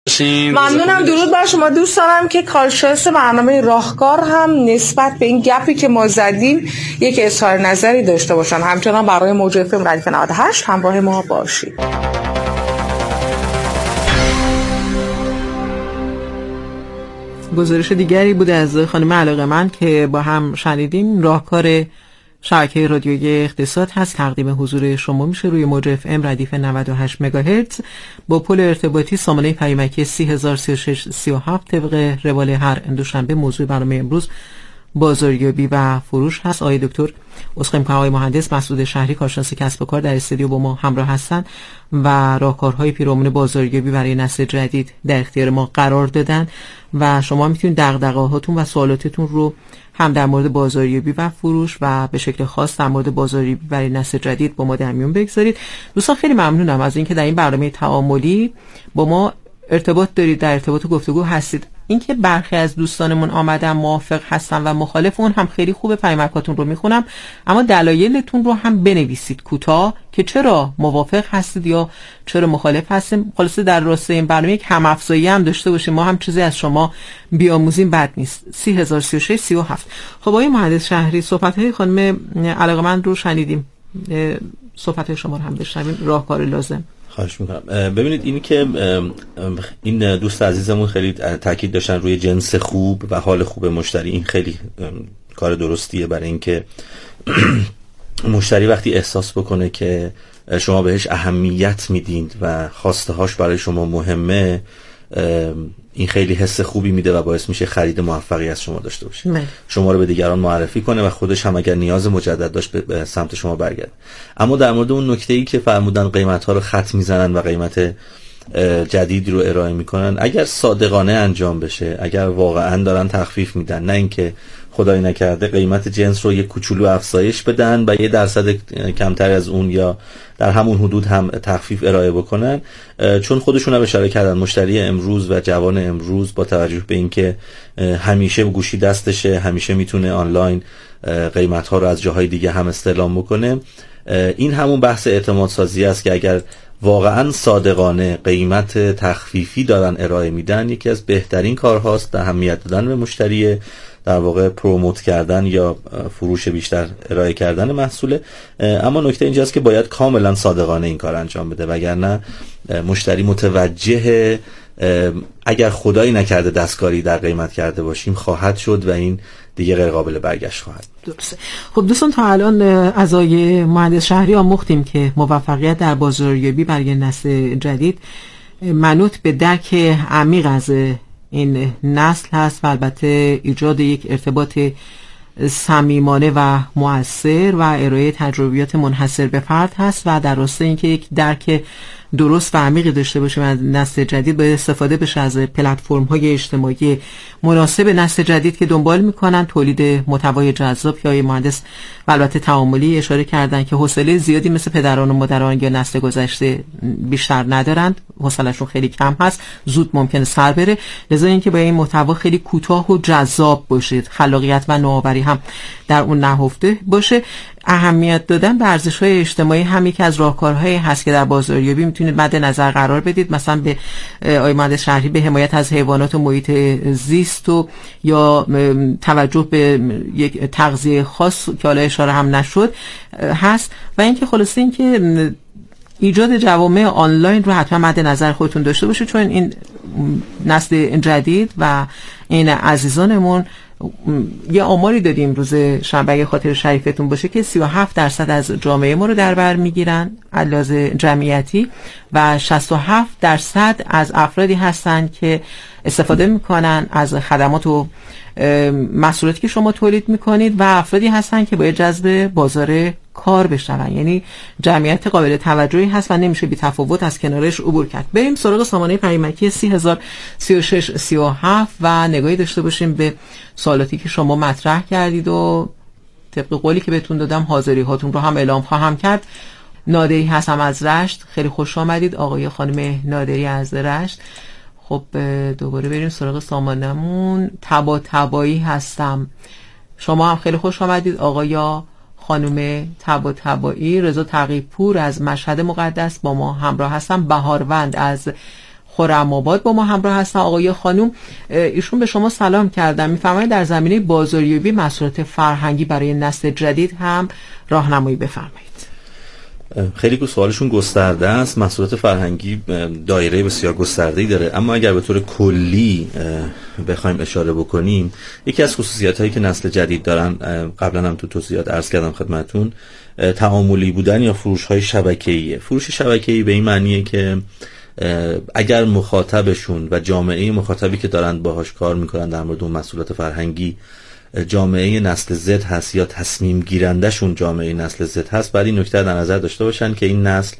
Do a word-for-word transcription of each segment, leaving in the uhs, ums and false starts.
ممنونم. درود بر شما. دوست دارم که کارشناس برنامه راهکار هم نسبت به این گپی که ما زدیم یک اظهار نظری داشته باشن. همچنان برای موج اف ام ردیف نود و هشت همراه ما باشید. گزارش دیگری بوده از خانم علاقه‌مند که با هم شنیدیم. راهکار شبکه رادیویی اقتصاد هست، تقدیم حضور شما میشه روی موج اف ام ردیف نود و هشت مگاهرتز با پل ارتباطی سامانه پیامکی سی هزار و سی و شش سی و هفت. طبق روال هر دوشنبه موضوع برنامه امروز بازاریابی و فروش هست. آقای دکتر اسخای می‌کنم آقای مهندس مسعود شهری کارشناس کسب و کار در استودیو با ما همراه هستند و راهکارهای پیرامون بازاریابی برای نسل جدید در اختیار ما قرار دادن و شما میتونید دغدغه‌هاتون و سوالاتتون رو هم در مورد بازاریابی و فروش و به شکل خاص در مورد بازاریابی برای نسل جدید با ما در میون بگذارید. دوستان خیلی ممنونم از اینکه در این برنامه تعاملی با ما ارتباط دارید، در ارتباط گفتگو هستید. اینکه برخی از دوستانمون آمدن موافق هستن و مخالف، اون هم خیلی خوبه. پیامکاتون رو میخونم، اما دلایلتون رو هم بنویسید کوتاه که چرا موافق هستید یا چرا مخالف هستیم. خلاصه در راستای این برنامه یک هم افزایی هم داشته باشیم، ما هم چیزی از شما بیاموزیم بد نیست. سی هزار و سی و شش سی و هفت. خب آقای مهندس شهری، صحبت‌های خانم علاقه‌مند رو شنیدیم، صحبت‌های شما رو هم بشنویم. راهکار لازم. خواهش میکنم. ببینید اینی که این دوست عزیزمون خیلی تاکید داشتن روی جنس خوب و حال خوب مشتری، این خیلی کار درستیه برای اینکه مشتری وقتی احساس بکنه که شما بهش اهمیت میدین و خواسته هاش برای شما مهمه، این خیلی حس خوبی میده و باعث میشه خرید موفقی از شما داشته باشه. مه. شما رو به دیگران معرفی کنه و خودش هم اگر نیاز مجدد داشت به سمت شما برگرده. اما در مورد اون نکته‌ای که فرمودن قیمت ها رو خط میزنن و قیمت جدیدی رو ارائه میکنن، اگر صادقانه انجام بشه، اگر واقعا دارن تخفیف میدن، نه اینکه خدای نکرده قیمت جنس رو یک کوچولو افزایش بدن و یه درصد کمتر از اون یا در همون حدود هم تخفیف ارائه بکنن، چون خودشون هم اشاره کردن مشتری امروز و جوان امروز با توجه به اینکه همیشه گوشی دستشه، همیشه میتونه آنلاین قیمت ها رو از جاهای دیگه هم استعلام بکنه، این همون بحث اعتماد سازی است که اگر واقعا صادقانه قیمت تخفیفی دارن ارائه میدن، یکی از بهترین کارهاست در اهمیت دادن به مشتری، در واقع پروموت کردن یا فروش بیشتر ارائه کردن محصوله. اما نکته اینجاست که باید کاملا صادقانه این کار انجام بده، وگرنه مشتری متوجه اگر خدایی نکرده دستکاری در قیمت کرده باشیم خواهد شد و این دیگه غیر قابل برگشت خواهد. درسته. خب دوستان، تا الان از آقای مهندس شهری آموختیم که موفقیت در بازاریابی برای نسل جدید منوط به درک عمیق از این نسل هست و البته ایجاد یک ارتباط صمیمانه و مؤثر و ارائه تجربیات منحصر به فرد هست و در راستای اینکه یک درک درست و عمیقی داشته باشیم از نسل جدید، باید استفاده بشه از پلتفرم‌های اجتماعی مناسب نسل جدید که دنبال میکنن تولید محتوای جذاب. یا مهندس و البته تعاملی اشاره کردن که حوصله زیادی مثل پدران و مادران یا نسل گذشته بیشتر ندارند، حوصله‌شون خیلی کم هست، زود ممکنه سر بره. لذا اینکه با این محتوا خیلی کوتاه و جذاب باشه، خلاقیت و نوآوری هم در اون نهفته باشه. اهمیت دادن به ارزش‌های اجتماعی هم یکی از راهکارهایی هست که در بازاریابی میتونید مد نظر قرار بدید. مثلا به آقای مهندس شهری به حمایت از حیوانات و محیط زیست و یا توجه به یک تغذیه خاص که حالا اشاره هم نشد هست و اینکه خلاصه اینکه ایجاد جوامع آنلاین رو حتما مد نظر خودتون داشته باشید، چون این نسل جدید و این عزیزانمون یه آماری دادیم روز شنبه خاطر شریفتون باشه که سی و هفت درصد از جامعه ما رو در بر میگیرن علاوه جمعیتی و شصت و هفت درصد از افرادی هستن که استفاده میکنن از خدمات و محصولاتی که شما تولید میکنید و افرادی هستن که باید جذب بازار کار بشن. یعنی جمعیت قابل توجهی هست و نمیشه بی تفاوت از کنارش عبور کرد. بریم سراغ سامانه پیامکی سی هزار و سی و شش سی و هفت و نگاهی داشته باشیم به سوالاتی که شما مطرح کردید و طبق قولی که بهتون دادم حاضری هاتون رو هم اعلام خواهم کرد. نادری هستم از رشت. خیلی خوش آمدید آقای خانم نادری از رشت. خب دوباره بریم سراغ سامانمون. تبا تبایی هستم. شما هم خیلی خوش آمدید آقای خانم تبا تبایی. رضا تقی‌پور از مشهد مقدس با ما همراه هستم. بهاروند از خرم‌آباد با ما همراه هستن. آقای خانم، ایشون به شما سلام کردن، میفرمایید در زمینه بازاریابی محصولات فرهنگی برای نسل جدید هم راهنمایی بفرمایید. خیلی سوالشون گسترده است. محصولات فرهنگی دایره بسیار گسترده‌ای داره، اما اگر به طور کلی بخوایم اشاره بکنیم، یکی از خصوصیات‌هایی که نسل جدید دارن، قبلا هم تو توضیحات عرض کردم خدمتتون، تعاملی بودن یا فروش‌های شبکه‌ایه. فروش شبکه‌ای به این معنیه که اگر مخاطبشون و جامعه مخاطبی که دارن باهاش کار میکنن در مورد اون محصولات فرهنگی جامعه نسل زد هست یا تصمیم گیرندشون جامعه نسل زد هست، باید این نکته در نظر داشته باشن که این نسل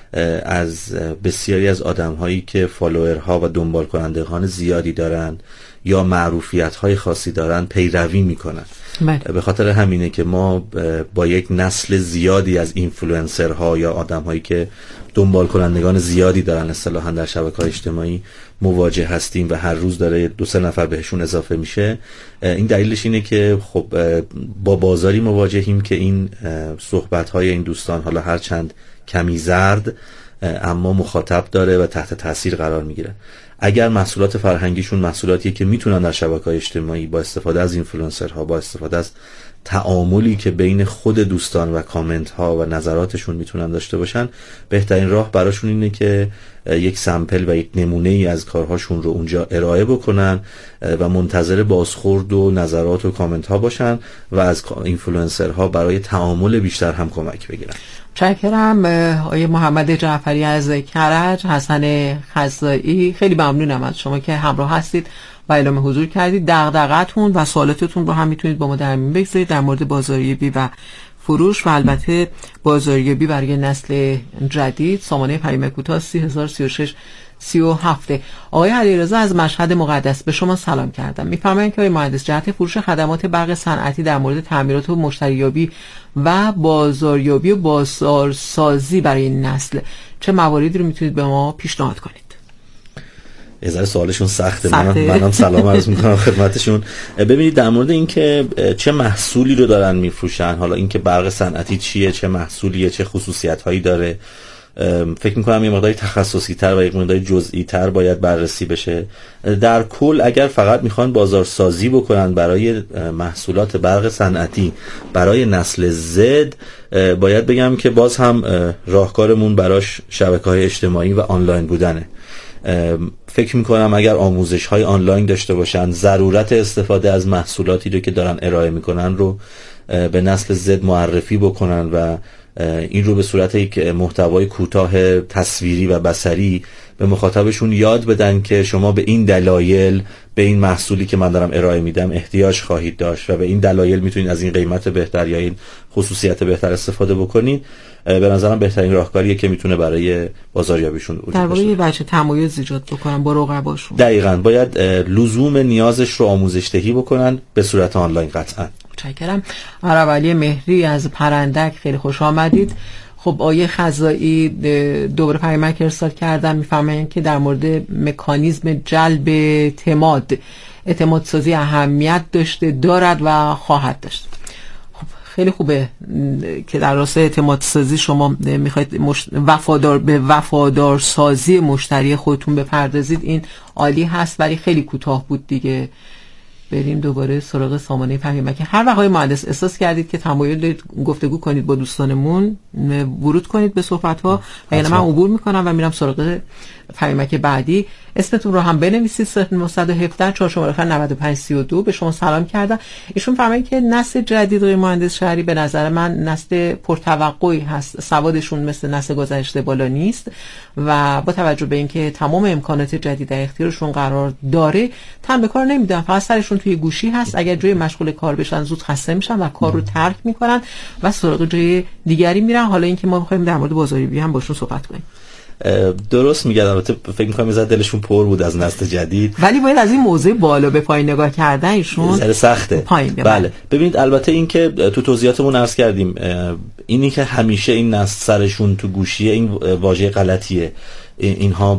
از بسیاری از آدم‌هایی که فالوورها و دنبال کنندگان زیادی دارن یا معروفیت‌های خاصی دارن پیروی میکنن. به خاطر همینه که ما با یک نسل زیادی از اینفلوئنسرها یا آدم‌هایی که دنبال کنندگان زیادی دارن اصطلاحاً در شبکه‌های اجتماعی مواجه هستیم و هر روز داره دو سه نفر بهشون اضافه میشه. این دلیلش اینه که خب با بازاری مواجهیم که این صحبت‌های این دوستان حالا هر چند کمی زرد اما مخاطب داره و تحت تاثیر قرار میگیره. اگر محصولات فرهنگیشون محصولاتیه که میتونن در شبکه‌های اجتماعی با استفاده از اینفلوئنسرها، با استفاده از تعاملی که بین خود دوستان و کامنت ها و نظراتشون میتونن داشته باشن، بهترین راه براشون اینه که یک سمپل و یک نمونه ای از کارهاشون رو اونجا ارائه بکنن و منتظر بازخورد و نظرات و کامنت ها باشن و از اینفلوئنسرها برای تعامل بیشتر هم کمک بگیرن. چکرم آقای محمد جعفری از کرج، حسن خزائی، خیلی ممنونم از شما که همراه هستید و اعلام حضور کردید. دغدغه‌تون و سوالاتتون رو هم میتونید با ما در میون بگذارید در مورد بازاریابی و فروش و البته بازاریابی برای نسل جدید. سامانه پیام کوتاه سی هزار و سی و شش سی و هفت. آقای علیرضا از مشهد مقدس به شما سلام کردم. میفرمایید که آقای مهندس جهت فروش خدمات برق صنعتی در مورد تعمیرات و مشتریابی و بازاریابی و بازارسازی برای این نسل چه مواردی رو میتونید به ما پیشنهاد کنید؟ یه ذره سوالشون سخته. منم منم سلام عرض میکنم خدمتشون. ببینید در مورد اینکه چه محصولی رو دارن میفروشن، حالا اینکه برق صنعتی چیه، چه محصولیه، چه خصوصیت‌هایی داره، فکر میکنم یه مقداری تخصصی تر و یک مقداری جزئی تر باید بررسی بشه. در کل اگر فقط میخوان بازارسازی بکنن برای محصولات برق صنعتی برای نسل زد، باید بگم که باز هم راهکارمون براش شبکه‌های اجتماعی و آنلاین بودنه. فکر میکنم اگر آموزش های آنلاین داشته باشن، ضرورت استفاده از محصولاتی رو که دارن ارائه میکنن رو به نسل زد معرفی بکنن و این رو به صورت یک محتوای کوتاه تصویری و بصری به مخاطبشون یاد بدن که شما به این دلایل به این محصولی که من دارم ارائه میدم احتیاج خواهید داشت و به این دلایل میتونید از این قیمت بهتر یا این خصوصیت بهتر استفاده بکنید. به نظرم بهترین راهکاریه که میتونه برای بازاریابیشون وجود در واقع یه بچه تمایز ایجاد بکنن با رقباشون. دقیقاً باید لزوم نیازش رو آموزش دهی بکنن به صورت آنلاین. قطعاً. متشکرم. عرب علی مهری از پرندک، خیلی خوش آمدید. خب آیه خزائی دوباره پیامک ارسال کردن، میفرمایند که در مورد مکانیزم جلب اعتماد اعتماد سازی اهمیت داشته، دارد و خواهد داشت. خب خیلی خوبه که در راستای اعتماد سازی شما میخواید مش... وفادار به وفادار سازی مشتری خودتون بپردازید. این عالی هست ولی خیلی کوتاه بود دیگه. بریم دوباره سراغ سامانه پیامک. هر وقت های مهندس احساس کردید که تمایل دارید گفتگو کنید با دوستانمون، ورود کنید به صحبت ها و یعنی من عبور میکنم و میرم سراغ پیامک بعدی. اسمتون رو هم بنویسید. صفر نه یک هفت چهار شماره آخر نود و پنج سی و دو. به شما سلام کردم. ایشون فرمایید که نسل جدید روی مهندس شهری به نظر من نسل پرتوقعی هست، سوادشون مثل نسل گذشته بالا نیست و با توجه به اینکه تمام امکانات جدید در اختیارشون قرار داره تن به کار نمیدن، فقط سرشون توی گوشی هست. اگر جای مشغول کار بشن زود خسته میشن و کار رو ترک میکنن و سراغ جای دیگری میرن. حالا اینکه ما میخوایم در مورد بازاریابی هم باشون صحبت کنیم. درست میگه. البته فکر می‌کنم از دلشون پر بود از نسل جدید، ولی باید از این موضوع بالا به پایین نگاه کردن ایشون سر سخته. پایین بله ببینید، البته این که تو توضیحاتمون عرض کردیم، اینی که همیشه این نسل سرشون تو گوشیه این واژه غلطیه. اینها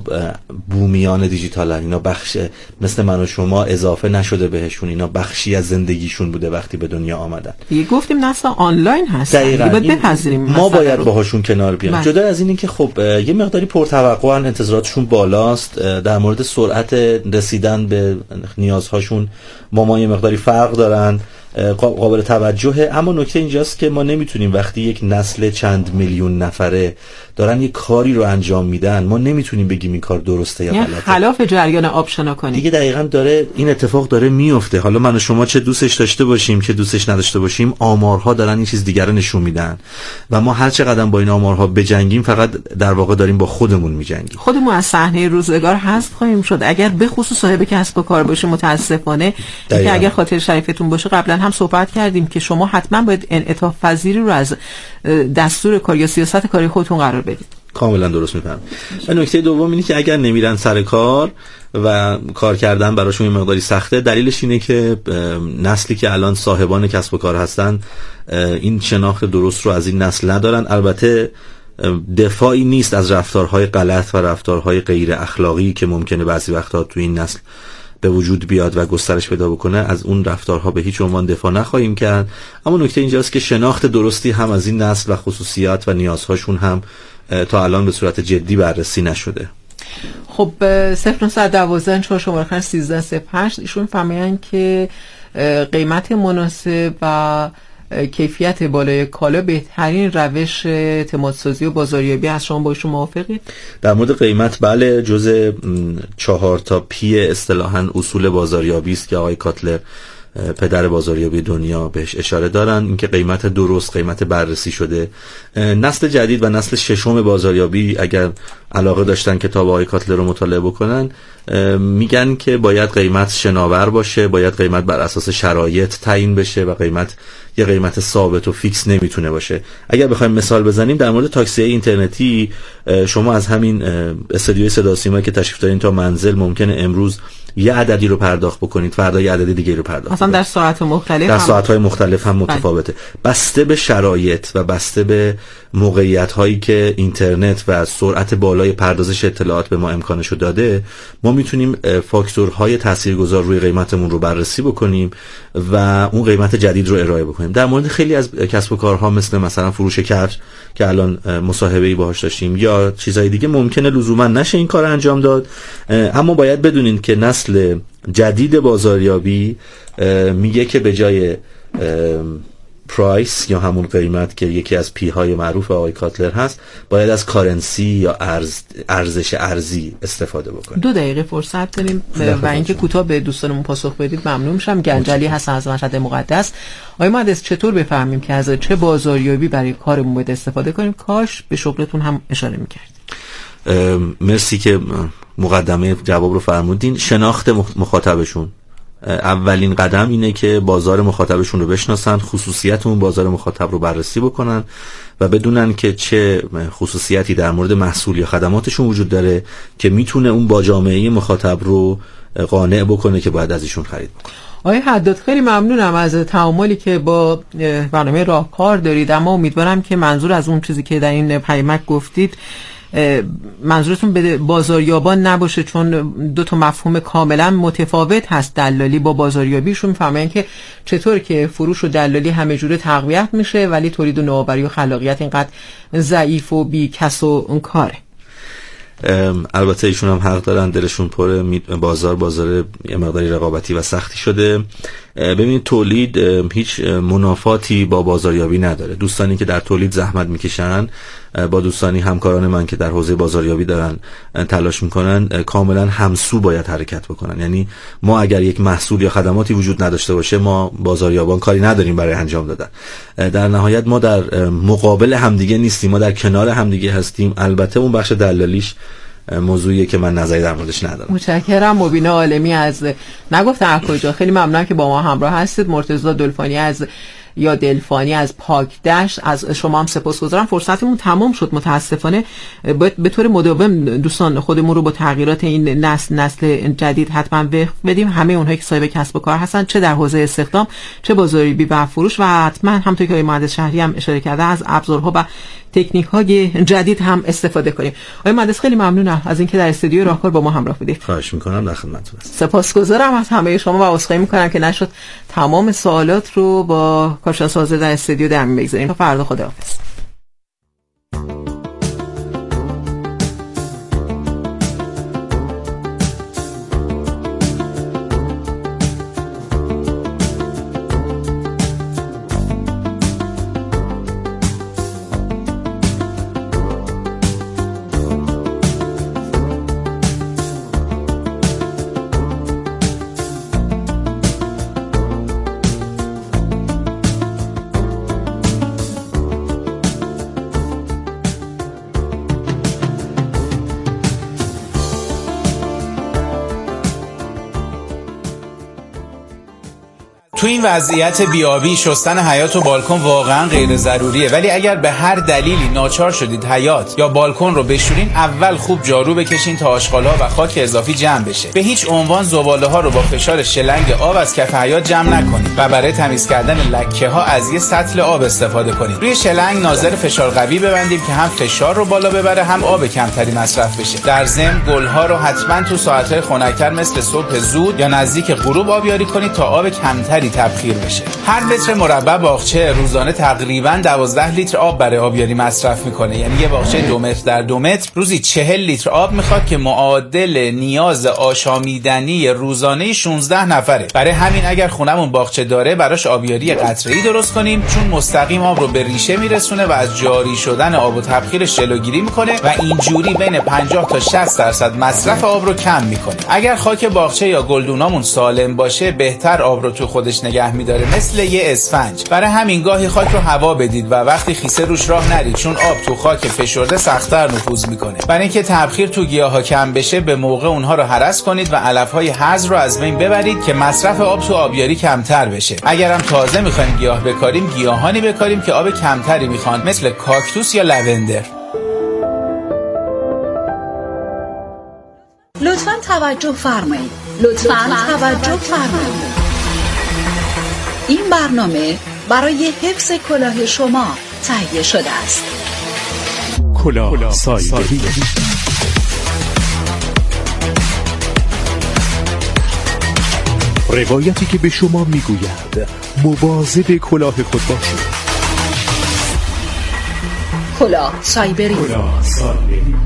بومیان دیجیتالن، اینا بخش مثل من و شما اضافه نشده بهشون، اینا بخشی از زندگیشون بوده وقتی به دنیا آمدن. دیگه گفتیم نسل آنلاین هستن، دقیقاً باید بپذیریم ما باید باهاشون کنار بیایم. جدا از این که خب یه مقداری پرتوقعن، انتظاراتشون بالاست در مورد سرعت رسیدن به نیازهاشون، با ما یه مقداری فرق دارن، قابل توجهه. اما نکته اینجاست که ما نمیتونیم وقتی یک نسل چند میلیون نفره دارن یک کاری رو انجام میدن، ما نمیتونیم بگیم این کار درسته یا غلطه، خلاف جریان آب شنا کنیم. دیگه دقیقاً داره این اتفاق داره میفته. حالا من و شما چه دوستش داشته باشیم چه دوستش نداشته باشیم، آمارها دارن این چیز دیگر رو نشون میدن و ما هر چقدر با این آمارها بجنگیم فقط در واقع داریم با خودمون میجنگیم. خودمون از صحنه روزگار حذف خواهیم شد اگر به خصوص صاحب کسب و کار باشیم. متاسفانه که اگر خاطر شریفتون باشه قبلا هم صحبت کردیم که شما حتما باید انعطاف پذیری رو از دستور کار یا سیاست کاری خودتون قرار بدید. کاملا درست میفهمم. و نکته دوم اینه که اگر نمیرن سر کار و کار کردن براشون یه مقداری سخته، دلیلش اینه که نسلی که الان صاحبان کسب و کار هستن این شناخت درست رو از این نسل ندارن. البته دفاعی نیست از رفتارهای غلط و رفتارهای غیر اخلاقی که ممکنه بعضی وقتا تو این نسل به وجود بیاد و گسترش پیدا بکنه، از اون رفتارها به هیچ عنوان دفاع نخواهیم کرد. اما نکته اینجاست که شناخت درستی هم از این نسل و خصوصیات و نیازهاشون هم تا الان به صورت جدی بررسی نشده. خب صفر نهصد و دوازده چهار شماره سیزده صفر هشت ایشون فهمیدن که قیمت مناسب و کیفیت بالای کالا بهترین روش اعتمادسازی و بازاریابی. از شما با ایشون موافقید؟ در مورد قیمت بله، جزء چهار تا پی اصطلاحاً اصول بازاریابی است که آقای کاتلر پدر بازاریابی دنیا بهش اشاره دارن. اینکه قیمت درست، قیمت بررسی شده. نسل جدید و نسل ششم بازاریابی اگر علاقه داشتن کتاب آقای کاتلر رو مطالعه بکنن، میگن که باید قیمت شناور باشه، باید قیمت بر اساس شرایط تعیین بشه و قیمت یه قیمت ثابت و فیکس نمیتونه باشه. اگر بخوایم مثال بزنیم در مورد تاکسی اینترنتی، شما از همین استودیوی صدا سیما که تشریف دارین تا منزل ممکنه امروز یه عددی رو پرداخت بکنید، فردا یه عدد دیگه رو پرداخت مثلا در ساعت مختلف در ساعت‌های مختلف هم متفاوته. بسته به شرایط و بسته به موقعیت‌هایی که اینترنت و سرعت بالای پردازش اطلاعات به ما امکانشو داده، ما میتونیم فاکتورهای تاثیرگذار روی قیمتمون رو بررسی بکنیم و اون قیمت جدید رو ارائه بکنیم. در مورد خیلی از کسب و کارها مثل مثلا فروش کفش که الان مصاحبه‌ای باهاش داشتیم یا چیزهای دیگه، ممکنه لزوما نشه این کار انجام داد، اما باید بدونین که نسل جدید بازاریابی میگه که به جای پرایس یا همون قیمت که یکی از پی های معروف آقای کاتلر هست، باید از کارنسی یا ارز ارزش ارزی استفاده بکنیم. دو دقیقه فرصت داریم و اینکه کوتاه به دوستانمون پاسخ بدید ممنون میشم. گنجلی هستن از مشهد مقدس. آقای مهندس چطور بفهمیم که از چه بازاریابی برای کارمون باید استفاده کنیم؟ کاش به شغلتون هم اشاره میکردید. مرسی که مقدمه جواب رو فرمودین. شناخت مخاطبشون، اولین قدم اینه که بازار مخاطبشون رو بشناسن، خصوصیت اون بازار مخاطب رو بررسی بکنن و بدونن که چه خصوصیتی در مورد محصول یا خدماتشون وجود داره که میتونه اون با جامعه مخاطب رو قانع بکنه که باید ازشون خرید بکنه. آقای حداد خیلی ممنونم از تعاملی که با برنامه راهکار دارید، اما امیدوارم که منظور از اون چیزی که در این پیامک گفتید منظورتون به بازاریابان نباشه، چون دو تا مفهوم کاملا متفاوت هست. دلالی با بازاریابیشون میفهمن که چطور که فروش و دلالی همه جوره تقویت میشه ولی تولید و نوآوری و خلاقیت اینقدر ضعیف و بی کس و اون کاره. البته ایشون هم حق دارن، دلشون پره. بازار بازار یه مقداری رقابتی و سختی شده. ببینید تولید هیچ منافاتی با بازاریابی نداره. دوستانی که در تولید زحمت میکشن با دوستانی همکاران من که در حوزه بازاریابی دارن تلاش میکنن کاملا همسو باید حرکت بکنن. یعنی ما اگر یک محصول یا خدماتی وجود نداشته باشه، ما بازاریابان کاری نداریم برای انجام دادن. در نهایت ما در مقابل همدیگه نیستیم، ما در کنار همدیگه هستیم. البته اون بخش دلالیش موضوعیه که من نظری در موردش ندارم. متشکرم. مبین عالمی از نگفتم از کجا، خیلی ممنونم که با ما همراه هستید. مرتضی دلفانی از یا دلفانی از پاک دشت، از شما هم سپاسگزارم. فرصتمون تمام شد متاسفانه. باید به طور مداوم دوستان خودمون رو با تغییرات این نسل نسل جدید حتما وقف بدیم. همه اونهایی که صاحب کسب و کار هستن، چه در حوزه استخدام چه بازاریابی و فروش، و حتما همونطور که آقای مهندس شهری هم اشاره کرده از ابزارها و تکنیک های جدید هم استفاده کنیم. آقای مهندس خیلی ممنونم از اینکه در استودیو راهکار با ما همراه بودید. خواهش میکنم، در خدمتتون هستم. سپاسگزارم از همه شما و عذرخواهی میکنم که نشد تمام سوالات رو با کارشناس حاضر در استودیو در میون بگذاریم. تا فردا، خداحافظ. تو این وضعیت بیابی شستن حیاط و بالکن واقعا غیر ضروریه، ولی اگر به هر دلیلی ناچار شدید حیاط یا بالکن رو بشورین، اول خوب جارو بکشین تا آشغال‌ها و خاک اضافی جمع بشه. به هیچ عنوان زباله‌ها رو با فشار شلنگ آب از کف حیاط جمع نکنید و برای تمیز کردن لکه‌ها از یه سطل آب استفاده کنید. روی شلنگ ناظر فشار قوی ببندیم که هم فشار رو بالا ببره هم آب کمتری مصرف بشه. در ضمن گل‌ها رو حتما تو ساعت‌های خنک‌تر مثل صبح زود یا نزدیک غروب آبیاری کنید تا آب کمتری تبخیر بشه. هر متر مربع باغچه روزانه تقریباً دوازده لیتر آب برای آبیاری مصرف میکنه. یعنی یه باغچه دو متر در دو متر روزی چهل لیتر آب میخواد که معادل نیاز آشامیدنی روزانه شانزده نفره. برای همین اگر خونمون باغچه داره براش آبیاری قطره‌ای درست کنیم، چون مستقیم آب رو به ریشه میرسونه و از جاری شدن آب و تبخیرش جلوگیری میکنه و اینجوری بین پنجاه تا شصت درصد مصرف آب رو کم میکنه. اگر خاک باغچه یا گلدونامون سالم باشه، بهتر آب رو تو خودش نگه میداره، مثل یه اسفنج. برای همین گاهی خاک رو هوا بدید و وقتی خیسه روش راه نرید، چون آب تو خاک فشرده سخت‌تر نفوذ میکنه. برای اینکه تبخیر تو گیاها کم بشه، به موقع اونها رو هرس کنید و علف‌های هرز رو از بین ببرید که مصرف آب تو آبیاری کمتر بشه. اگرم تازه میخوایم گیاه بکاریم، گیاهانی بکاریم که آب کمتری میخوان، مثل کاکتوس یا لوندر. لطفاً توجه فرمایید. لطفاً توجه فرمایید. این برنامه برای حفظ کلاه شما تهیه شده است. کلاه سایبری. روایتی که به شما میگوید مواظب کلاه خود باشید. کلاه سایبری. کلاه سایبری.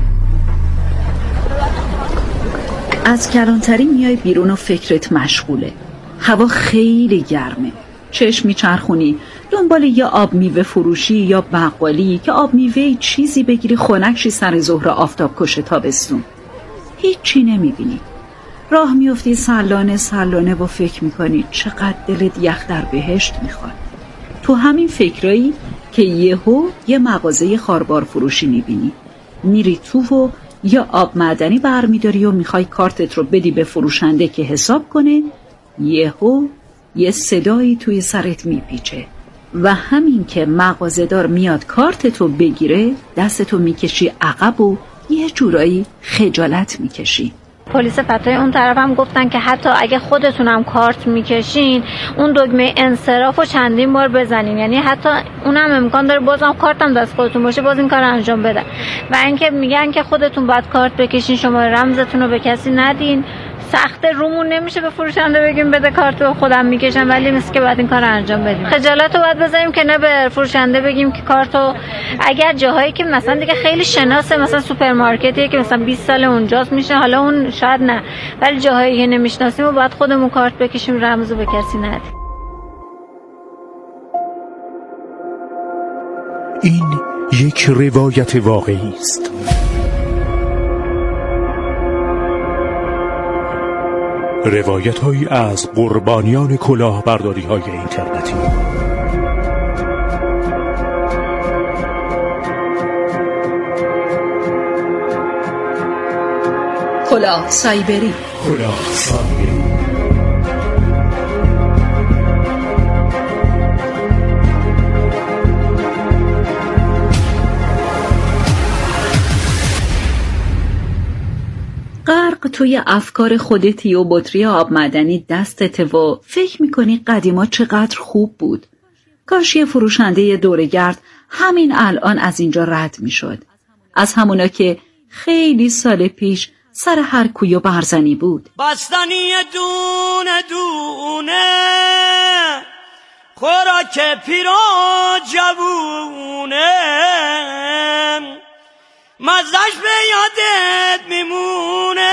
از کلانتری میای بیرون و فکرت مشغوله. هوا خیلی گرمه. چشم میچرخونی دنبال یه آب میوه فروشی یا بقالی که آب میوه چیزی بگیری خنکشی سر ظهر آفتاب کش تابستون. هیچی نمیبینی. راه میفتی سلانه سلانه و فکر میکنی چقدر دلت یخ در بهشت میخواد. تو همین فکرایی که یهو یه مغازه خاربار فروشی میبینی. میری تو و یا آب معدنی برمیداری و میخوای کارتت رو بدی به فروشنده که حساب کنه، یهو یه صدایی توی سرت میپیچه و همین که مغازه‌دار میاد کارتتو بگیره، دستتو میکشی عقب و یه جورایی خجالت میکشی. پلیس فتای اون طرف هم گفتن که حتی اگه خودتونم کارت میکشین، اون دکمه انصرافو چندین بار بزنین، یعنی حتی اونم امکان داره بازم کارتم دست خودتون باشه باز این کار انجام بدن. و اینکه میگن که خودتون باید کارت بکشین، شما رمزتون رو به کسی ندین. سخت رومون نمیشه به فروشنده بگیم بده کارتو خودم میکشم، ولی مثل که باید این کار انجام بدیم. خجالت رو باید بذاریم که نه به فروشنده بگیم که کارتو. اگر جاهایی که مثلا دیگه خیلی شناسه، مثلا سوپرمارکتیه که مثلا بیست سال اونجاست میشه، حالا اون شاید نه، ولی جاهایی که نمیشناسیم و باید خودمون کارت بکشیم، رمزو به کسی ندیم. این یک روایت واقعی است. روایت هایی از قربانیان کلاهبرداری های اینترنتی. کلاه سایبری. کلاه سایبری. غرق توی افکار خودتی و بطری آب معدنی دستته و فکر میکنی قدیما چقدر خوب بود. کاش یه فروشنده دوره‌گرد همین الان از اینجا رد می شد. از همونا که خیلی سال پیش سر هر کوی و برزنی بود. بستنی دونه دونه خوراک پیرا جوونه مزدش به یادت میمونه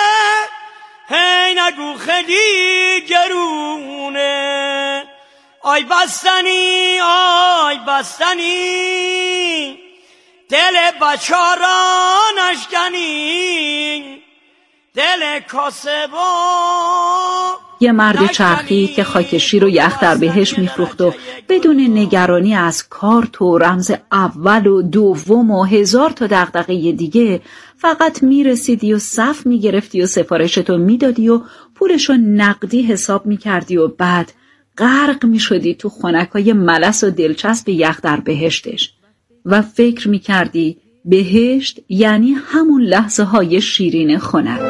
هی نگو خیلی گرونه آی بستنی آی بستنی دل بچه را نشکنی دل کاسبا. یه مرد چرخی که خاک شیر و یخ در بهش میفروخت و بدون نگرانی از کارت و رمز اول و دوم و هزار تا دغدغه دیگه فقط میرسیدی و صف میگرفتی و سفارشتو میدادی و پولشو نقدی حساب میکردی و بعد غرق میشدی تو خنکای ملس و دلچسب یخ در بهشتش و فکر میکردی بهشت یعنی همون لحظه های شیرین خنک.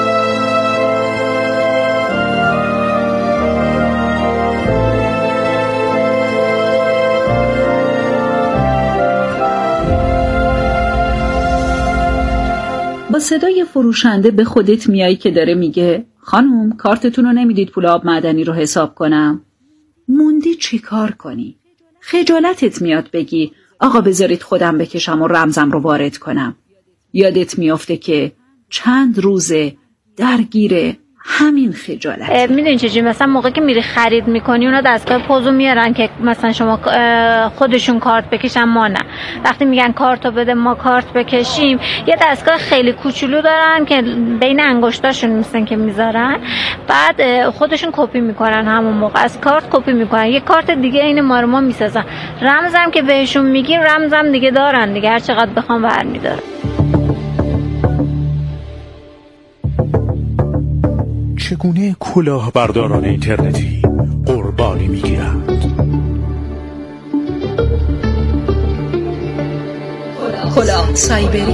با صدای فروشنده به خودت میایی که داره میگه خانم کارتتون رو نمیدید پول آب معدنی رو حساب کنم؟ موندی چی کار کنی؟ خجالتت میاد بگی آقا بذارید خودم بکشم و رمزم رو وارد کنم. یادت میافته که چند روزه درگیر همین خجالت. میدونی چجوری مثلا موقعی که میری خرید میکنی اونا دستگاه پوزو میارن که مثلا شما خودشون کارت بکشن ما نه. وقتی میگن کارتو بده ما کارت بکشیم یه دستگاه خیلی کوچولو دارن که بین انگشتاشون میسن که میذارن بعد خودشون کپی میکنن همون موقع از کارت کپی میکنن یه کارت دیگه این ما رو ما میسازن رمزم که بهشون میگیم رمزم دیگه دارن دیگه هر چقدر بخوام برمیدارن. چگونه کلاهبرداران اینترنتی قربانی میگیرند؟ کلاه سایبری.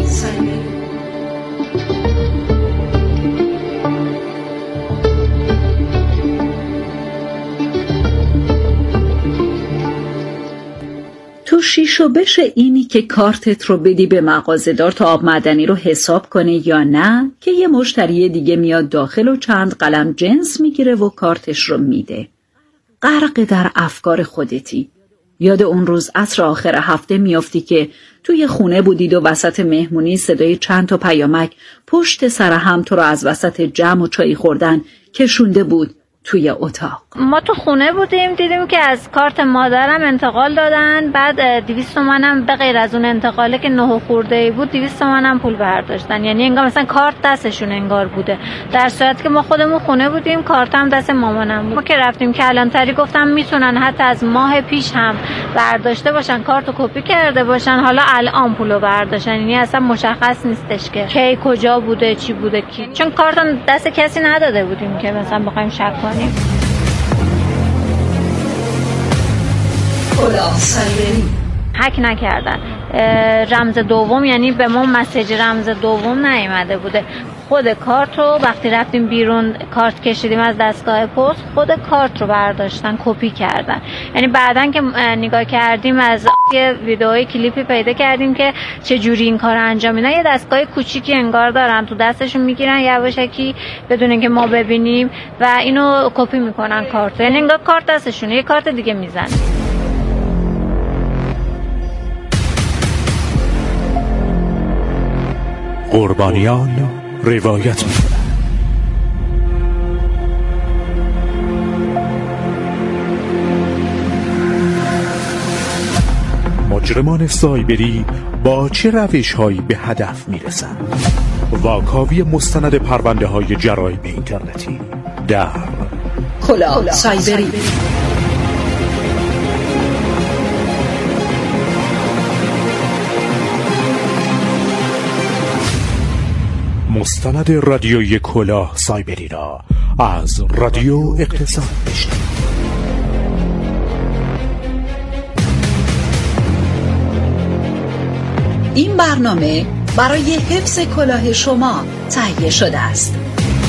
تو شیش و بش اینی که کارتت رو بدی به مغازه‌دار تا آب معدنی رو حساب کنه یا نه که یه مشتری دیگه میاد داخل و چند قلم جنس میگیره و کارتش رو میده. غرق در افکار خودتی. یاد اون روز عصر آخر هفته میافتی که توی خونه بودید و وسط مهمونی صدای چند تا پیامک پشت سر هم تو رو از وسط جمع و چای خوردن کشونده بود توی اتاق. ما تو خونه بودیم دیدیم که از کارت مادرم انتقال دادن بعد دویست تومنم به غیر از اون انتقاله که نه خورده بود دویست تومنم پول برداشتن یعنی انگار مثلا کارت دستشون انگار بوده در صورتی که ما خودمون خونه بودیم کارتم دست مامانم بود. ما که رفتیم کلانتری گفتم میتونن حتی از ماه پیش هم برداشته باشن کارتو کپی کرده باشن حالا الان پولو برداشتن یعنی اصلا مشخص نیستش که کی کجا بوده چی بوده کی چون کارتم دست کسی نداده بودیم که مثلا بخوایم شک کنیم. کلاه سایبری. هک نکردن رمز دوم یعنی به ما مسیج رمز دوم نیامده بوده خود کارت رو وقتی رفتیم بیرون کارت کشیدیم از دستگاه پست خود کارت رو برداشتن کپی کردن یعنی بعدن که نگاه کردیم از یه ویدئوی کلیپی پیدا کردیم که چه جوری این کار انجام میدن یه دستگاه کوچیکی انگار دارن تو دستشون میگیرن یواشکی بدون اینکه ما ببینیم و اینو کپی میکنن کارت یعنی انگار کارت دستشونه یه کارت دیگه میزنن. قربانیان روایت می‌کنند. مجرمان سایبری با چه روش‌هایی به هدف می‌رسند؟ واکاوی مستند پرونده‌های جرایم اینترنتی در کلاه سایبری. مستند رادیویی کلاه سایبری را از رادیو اقتصاد بشنوید. این برنامه برای حفظ کلاه شما تهیه شده است.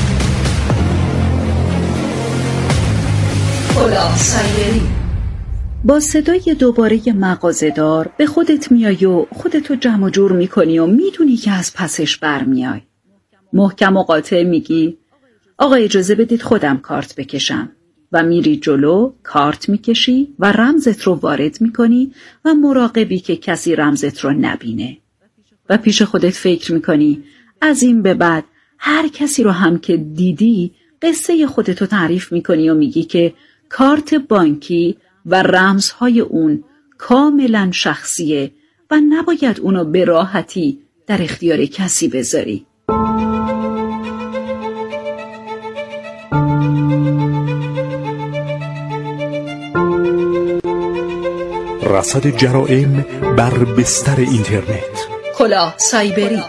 کلاه سایبری. با صدای دوباره مغازه‌دار به خودت میای و خودتو جمع جور میکنی و میدونی که از پسش برمیای. محکم و قاطع میگی آقا اجازه بدید خودم کارت بکشم و میری جلو، کارت میکشی و رمزت رو وارد میکنی و مراقبی که کسی رمزت رو نبینه و پیش خودت فکر میکنی از این به بعد هر کسی رو هم که دیدی قصه خودتو تعریف میکنی و میگی که کارت بانکی و رمزهای اون کاملا شخصیه و نباید اونو به راحتی در اختیار کسی بذاری. رصد جرائم بر بستر اینترنت. کلاه سایبری.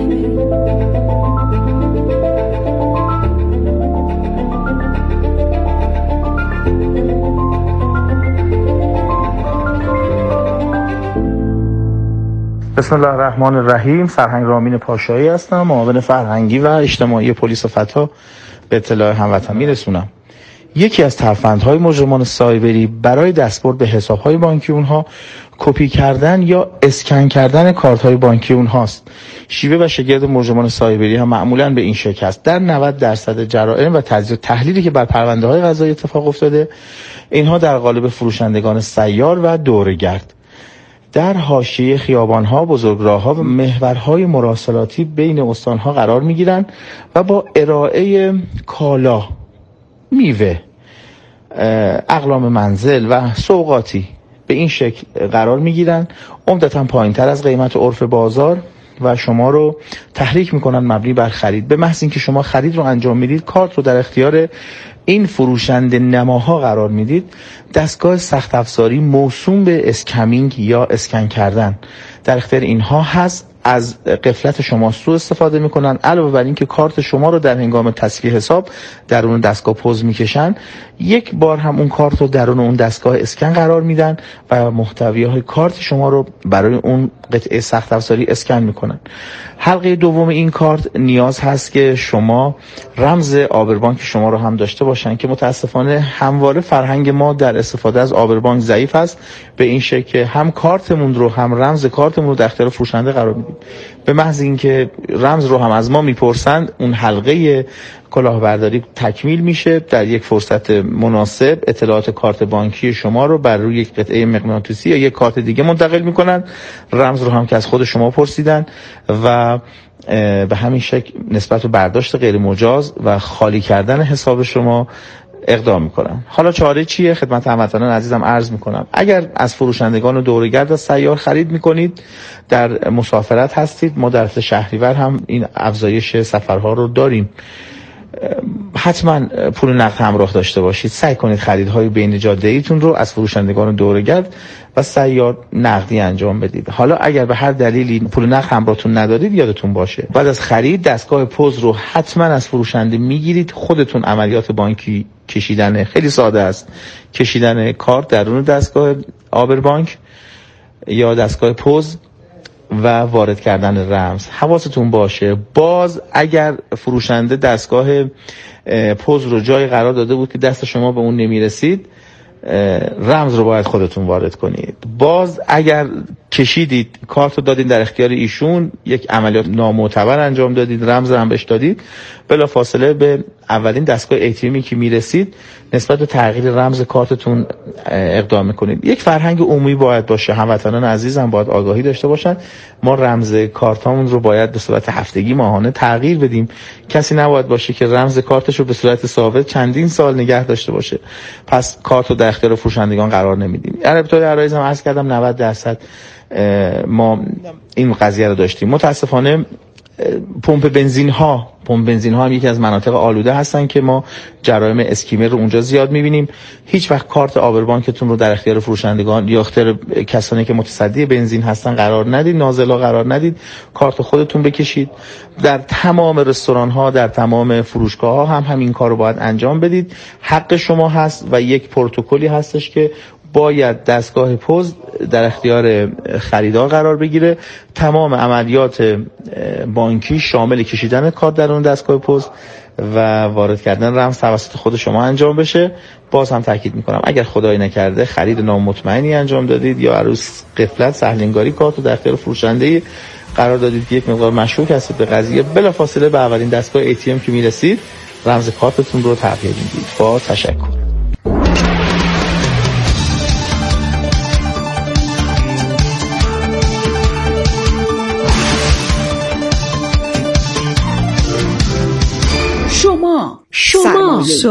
بسم الله الرحمن الرحیم. فرهنگ رامین پاشایی هستم، معاون فرهنگی و اجتماعی پلیس فتا. به اطلاع هموطن میرسونم یکی از ترفندهای مجرمان سایبری برای دستبرد به حسابهای بانکی اونها کپی کردن یا اسکن کردن کارت‌های بانکی اونهاست. شیوه و شگرد مجرمان سایبری هم معمولاً به این شکل است. در نود درصد جرائم و تجزیه و تحلیلی که بر پرونده‌های قضایی اتفاق افتاده، اینها در قالب فروشندگان سیار و دوره‌گرد در حاشیه خیابان‌ها، بزرگراه‌ها و محورهای مراسلاتی بین استان‌ها قرار می‌گیرند و با ارائه کالا، میوه، اقلام منزل و سوغاتی به این شکل قرار می‌گیرند، عمدتاً پایین‌تر از قیمت عرف بازار و شما رو تحریک می‌کنن مبنی بر خرید. به محض اینکه شما خرید رو انجام میدید، کارت رو در اختیار این فروشنده نماها قرار میدید، دستگاه سخت افزاری موسوم به اسکمینگ یا اسکن کردن در اختیار اینها هست. از غفلت شما سوء استفاده میکنن. علاوه بر این که کارت شما رو در هنگام تسکیه حساب درون دستگاه پوز میکشن، یک بار هم اون کارت رو درون اون دستگاه اسکن قرار میدن و محتویات کارت شما رو برای اون قطعه سخت افزاری اسکن میکنن. حلقه دوم این کارت نیاز هست که شما رمز آبربانک شما رو هم داشته باشن که متاسفانه همواره فرهنگ ما در استفاده از آبربانک ضعیف است. به این شکل که هم کارتمون رو هم رمز کارتمون رو در اختیار فروشنده قرار میدیم. به محض اینکه رمز رو هم از ما میپرسند، اون حلقه کلاهبرداری تکمیل میشه. در یک فرصت مناسب اطلاعات کارت بانکی شما رو بر روی یک قطعه مغناطیسی یا یک کارت دیگه منتقل میکنن. رمز رو هم که از خود شما پرسیدن و به همین شکل نسبت به برداشت غیر مجاز و خالی کردن حساب شما اقدام میکنن. حالا چاره چیه؟ خدمت هموطنان عزیزم عرض میکنم. اگر از فروشندگان و دوره‌گرد و سیار خرید میکنید، در مسافرت هستید، ما در شهریور هم این افزایش سفرها رو داریم، حتما پول نقد همراه داشته باشید. سعی کنید خریدهای بین جاده ایتون رو از فروشندگان و دوره‌گرد و سیار نقدی انجام بدید. حالا اگر به هر دلیلی پول نقد همراهتون ندارید، یادتون باشه بعد از خرید دستگاه پوز رو حتما از فروشنده میگیرید. خودتون عملیات بانکی کشیدن خیلی ساده است. کشیدن کارت درون دستگاه آبربانک یا دستگاه پوز و وارد کردن رمز. حواستون باشه باز اگر فروشنده دستگاه پوز رو جای قرار داده بود که دست شما به اون نمیرسید، رمز رو باید خودتون وارد کنید. باز اگر کشیدید کارت رو دادین در اختیار ایشون، یک عملیات نامعتبر انجام دادید، رمز رو هم بهش دادید، بلا فاصله به اولین دستگاه ای تی امی که میرسید نسبت به تغییر رمز کارتتون اقدام میکنید. یک فرهنگ عمومی باید باشه. هموطنان عزیزم باید آگاهی داشته باشن. ما رمز کارتامون رو باید به صورت هفتگی، ماهانه تغییر بدیم. کسی نباید باشه که رمز کارتش رو به صورت ثابت چندین سال نگه داشته باشه. پس کارت رو در اختیار فروشندگان قرار نمیدیم. در ابتدای عرایزم عرض کردم نود درصد ما این قضیه رو داشتیم. متاسفانه پمپ بنزین ها پمپ بنزین ها هم یکی از مناطق آلوده هستن که ما جرایم اسکیمر رو اونجا زیاد میبینیم. هیچ وقت کارت آبربانکتون رو در اختیار فروشندگان یا اختیار کسانی که متصدی بنزین هستن قرار ندید، نازلا قرار ندید. کارت خودتون بکشید. در تمام رستوران ها، در تمام فروشگاه ها هم همین کار رو باید انجام بدید. حق شما هست و یک پروتکلی هستش که باید دستگاه پوز در اختیار خریدار قرار بگیره. تمام عملیات بانکی شامل کشیدن کارت در اون دستگاه پوز و وارد کردن رمز توسط خود شما انجام بشه. باز هم تاکید میکنم اگر خدای نکرده خرید نامطمئنی انجام دادید یا عروس غفلت سهلنگاری کارت رو در اختیار فروشنده قرار دادید که یک مقدار مشکوک هستید به قضیه، بلافاصله به اولین دستگاه ای تی ام که میرسید رمز کارتتون رو تغییر میدید. با تشکر. شما شما